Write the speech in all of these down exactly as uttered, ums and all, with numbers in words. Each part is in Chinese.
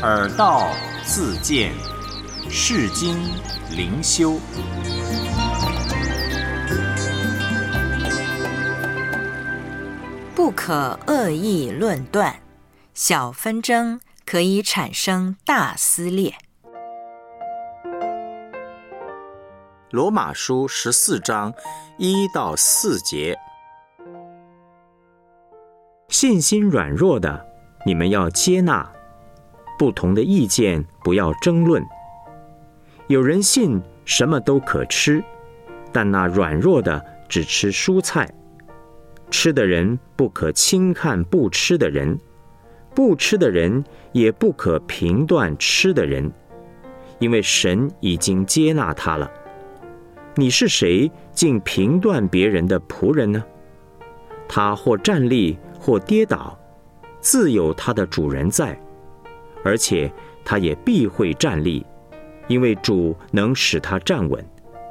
耳道自见，世经灵修。 不可恶意论断，小纷争可以产生大撕裂。 罗马书十四章一到四节。信心软弱的，你们要接纳；不同的意见不要争论。有人信什么都可吃，但那软弱的只吃蔬菜。吃的人不可轻看不吃的人，不吃的人也不可评断吃的人，因为神已经接纳他了。你是谁，竟评断别人的仆人呢？他或站立，或跌倒，自有他的主人在，而且他也必会站立，因为主能使他站稳。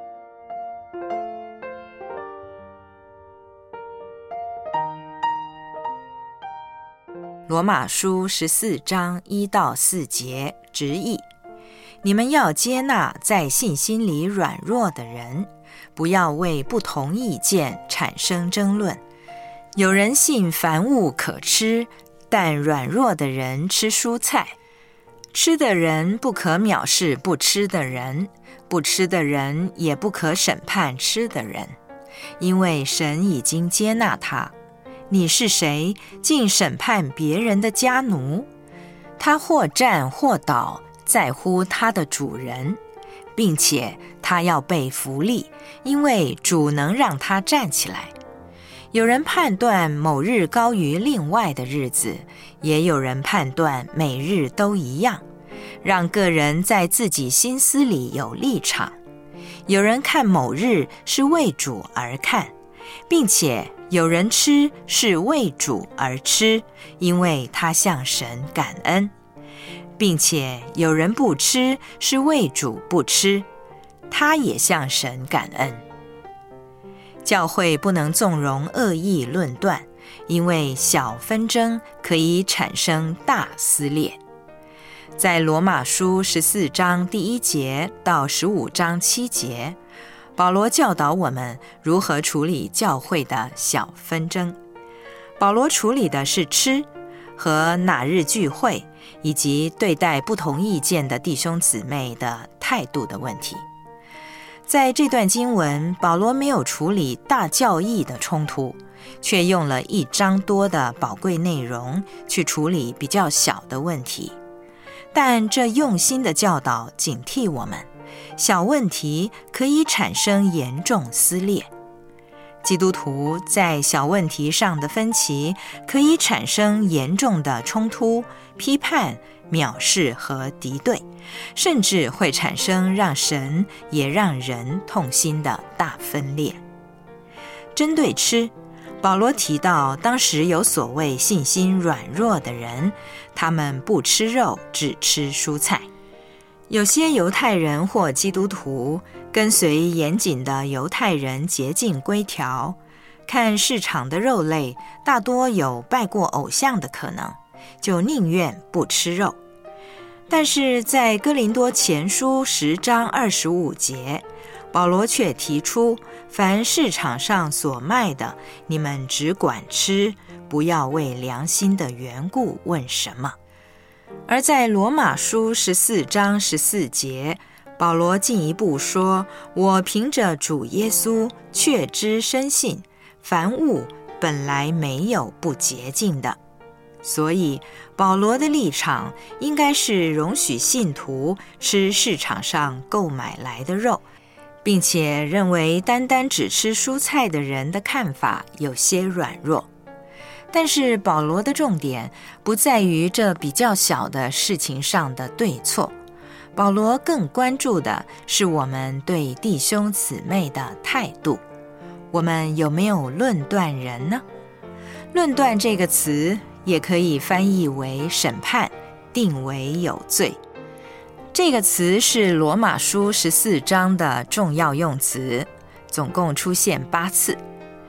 罗马书十四章一到四节直译：你们要接纳在信心里软弱的人，不要为不同意见产生争论。有人信凡物可吃，但软弱的人吃蔬菜。吃的人不可藐视不吃的人，不吃的人也不可审判吃的人，因为神已经接纳他。你是谁，竟审判别人的家奴？他或站或倒，在乎他的主人，并且他要被扶立，因为主能让他站起来。有人判断某日高于另外的日子，也有人判断每日都一样，让个人在自己心思里有立场。有人看某日是为主而看，并且有人吃是为主而吃，因为他向神感恩；并且有人不吃是为主不吃，他也向神感恩。教会不能纵容恶意论断，因为小纷争可以产生大撕裂。在罗马书十四章第一节到十五章七节，保罗教导我们如何处理教会的小纷争。保罗处理的是吃和哪日聚会，以及对待不同意见的弟兄姊妹的态度的问题。在这段经文，保罗没有处理大教义的冲突，却用了一章多的宝贵内容去处理比较小的问题。但这用心的教导警惕我们，小问题可以产生严重撕裂。基督徒在小问题上的分歧可以产生严重的冲突、批判、藐视和敌对，甚至会产生让神也让人痛心的大分裂。针对吃，保罗提到当时有所谓信心软弱的人，他们不吃肉，只吃蔬菜。有些犹太人或基督徒跟随严谨的犹太人洁净规条，看市场的肉类大多有拜过偶像的可能，就宁愿不吃肉。但是在哥林多前书十章二十五节，保罗却提出，凡市场上所卖的，你们只管吃，不要为良心的缘故问什么。而在罗马书十四章十四节，保罗进一步说，我凭着主耶稣确知深信，凡物本来没有不洁净的。所以保罗的立场应该是容许信徒吃市场上购买来的肉，并且认为单单只吃蔬菜的人的看法有些软弱。但是保罗的重点不在于这比较小的事情上的对错，保罗更关注的是我们对弟兄姊妹的态度。我们有没有论断人呢？论断这个词也可以翻译为审判，定为有罪。这个词是罗马书十四章的重要用词，总共出现八次。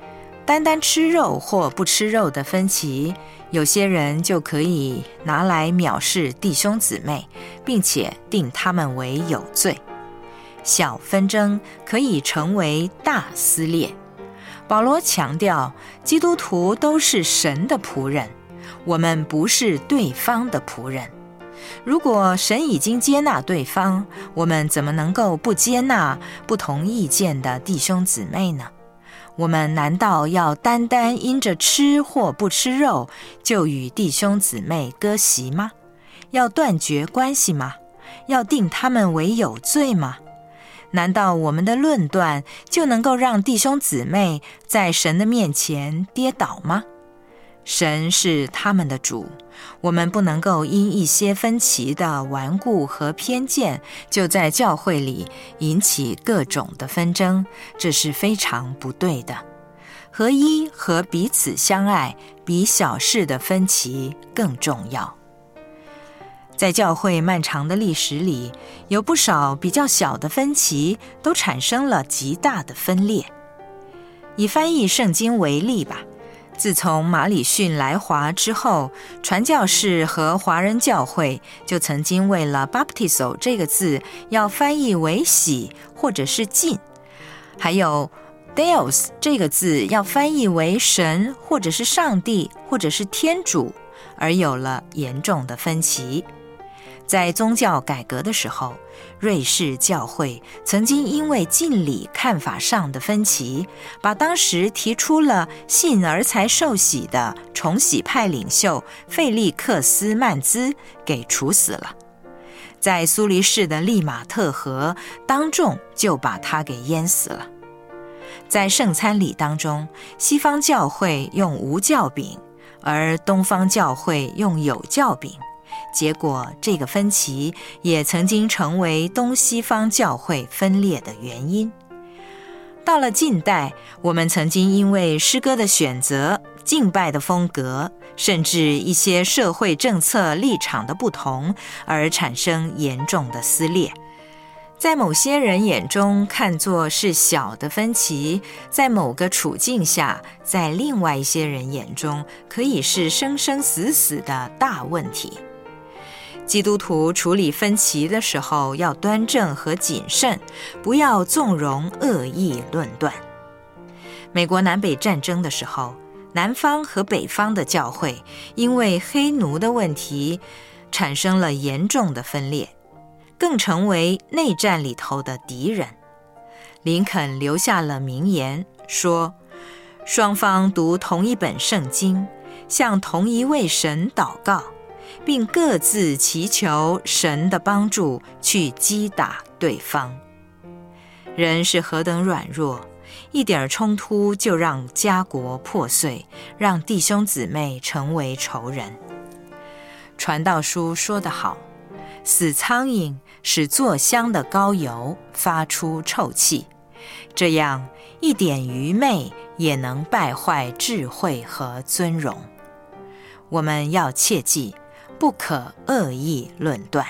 单单吃肉或不吃肉的分歧，有些人就可以拿来藐视弟兄姊妹，并且定他们为有罪。小纷争可以成为大撕裂。保罗强调，基督徒都是神的仆人，我们不是对方的仆人。如果神已经接纳对方，我们怎么能够不接纳不同意见的弟兄姊妹呢？我们难道要单单因着吃或不吃肉，就与弟兄姊妹割席吗？要断绝关系吗？要定他们为有罪吗？难道我们的论断就能够让弟兄姊妹在神的面前跌倒吗？神是他们的主，我们不能够因一些分歧的顽固和偏见，就在教会里引起各种的纷争，这是非常不对的。合一和彼此相爱，比小事的分歧更重要。在教会漫长的历史里，有不少比较小的分歧都产生了极大的分裂。以翻译圣经为例吧，自从马礼逊来华之后，传教士和华人教会就曾经为了 baptizo 这个字要翻译为洗或者是浸，还有 Deus 这个字要翻译为神或者是上帝或者是天主，而有了严重的分歧。在宗教改革的时候，瑞士教会曾经因为敬礼看法上的分歧，把当时提出了信而才受洗的重洗派领袖费利克斯曼兹给处死了。在苏黎世的利马特河，当众就把他给淹死了。在圣餐礼当中，西方教会用无酵饼，而东方教会用有酵饼，结果这个分歧也曾经成为东西方教会分裂的原因。到了近代，我们曾经因为诗歌的选择、敬拜的风格，甚至一些社会政策立场的不同，而产生严重的撕裂。在某些人眼中看作是小的分歧，在某个处境下，在另外一些人眼中可以是生生死死的大问题。基督徒处理分歧的时候要端正和谨慎，不要纵容恶意论断。美国南北战争的时候，南方和北方的教会因为黑奴的问题产生了严重的分裂，更成为内战里头的敌人。林肯留下了名言，说：双方读同一本圣经，向同一位神祷告，并各自祈求神的帮助去击打对方。人是何等软弱，一点冲突就让家国破碎，让弟兄姊妹成为仇人。传道书说得好，死苍蝇使做香的膏油发出臭气，这样一点愚昧也能败坏智慧和尊荣。我们要切记，不可恶意论断。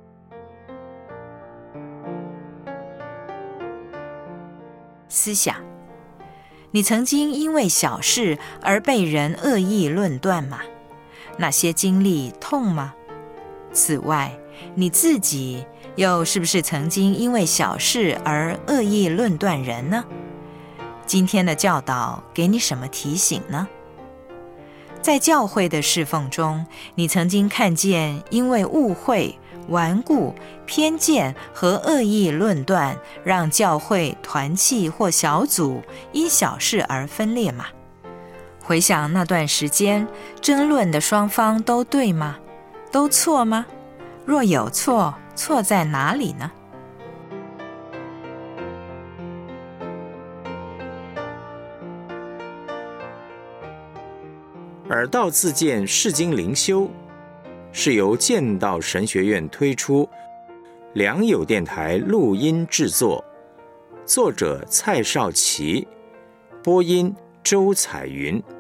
思想：你曾经因为小事而被人恶意论断吗？那些经历痛吗？此外，你自己又是不是曾经因为小事而恶意论断人呢？今天的教导给你什么提醒呢？在教会的侍奉中，你曾经看见因为误会、顽固、偏见和恶意论断，让教会团契或小组因小事而分裂吗？回想那段时间，争论的双方都对吗？都错吗？若有错，错在哪里呢？ 耳道自荐释经灵修是由剑道神学院推出，良友电台录音制作，作者蔡少琪，播音周彩云。